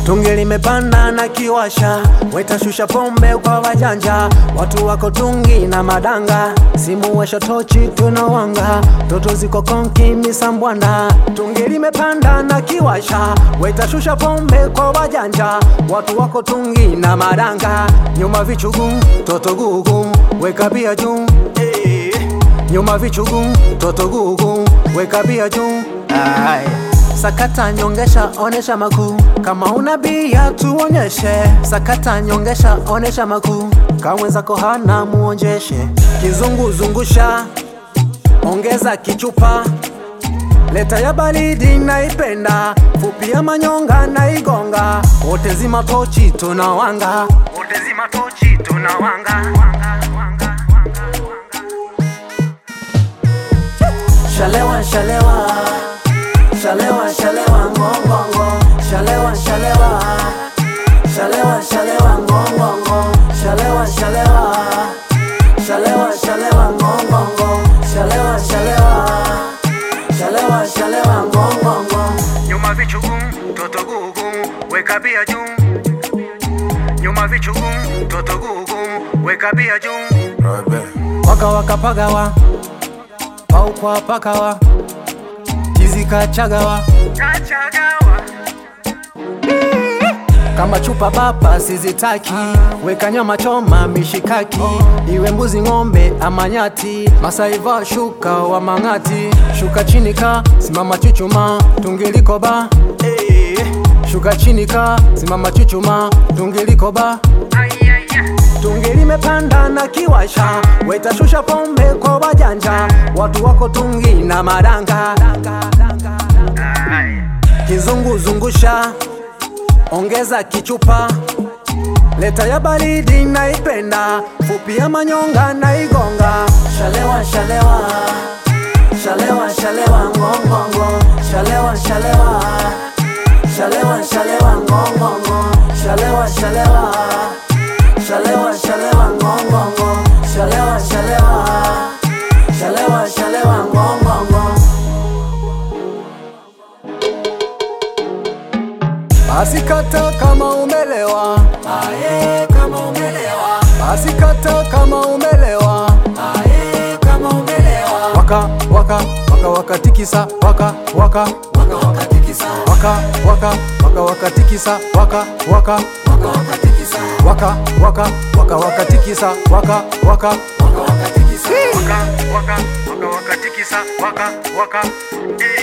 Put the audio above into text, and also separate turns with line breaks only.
Tungi limepanda na kiwasha, weta shusha pombe kwa wajanja. Watu wako tungi na madanga, simu washa tochi tunawanga. Toto ziko konki misambwanda. Tungi limepanda na kiwasha, weta shusha pombe kwa wajanja. Watu wako tungi na madanga, nyuma vichugu, toto gugu, weka bia juu. Nyuma vichugu, toto gugu, weka bia juu. Sakata nyongesha, onesha makuu. Kama una bia tuonyeshe. Sakata nyongesha, onesha makuu. Kama zako hana muonjeshe. Kizungu zungusha, ongeza kichupa. Leta ya baridi naipenda, fupi ya manyonga na igonga. Wote zima tochi tunawanga, wote zima tochi tunawanga. Shalewa shalewa, shalewa shalewa ngongongo. Shalewa shalewa, shalewa shalewa ngongongo. Shalewa shalewa, shalewa shalewa ngongongo. Shalewa shalewa, shalewa shalewa ngongongo. Nyuma vichugu, toto gugu, weka bia juu. Nyuma vichugu, toto gugu, weka bia juu. Waka waka pagawa, au kwa pakawa. Jizika chagawa, kachagawa. Kama chupa baba sizitaki, weka nyama choma mishikaki. Iwe mbuzi ngombe ama nyati, Masaiva shuka wa mangati. Shuka chini ka, simama chuchuma, tungi liko ba. Shuka chini ka, simama chuchuma, tungi liko ba. Tungi limepanda na kiwasha, weta shusha pombe kwa wajanja. Watu wako tungi na madanga. Kizungu zungusha, ongeza kichupa. Leta ya baridi naipenda, fupi ya manyonga na igonga. Shalewa shalewa, shalewa shalewa ngongongo. Shalewa shalewa, shalewa shalewa ngongongo. Shalewa shalewa, shalewa shalewa ngongongo. Shalewa shalewa, shalewa shalewa ngongongo. Basi kata kama umelewa, ae kama umelewa. Basi kata kama umelewa, ae kama umelewa. Waka waka waka waka tikisa, waka waka waka waka tikisa. Waka waka waka waka tikisa, waka waka waka waka tikisa. Waka waka waka waka tikisa, waka waka waka waka tikisa. Waka waka waka waka tikisa, waka waka.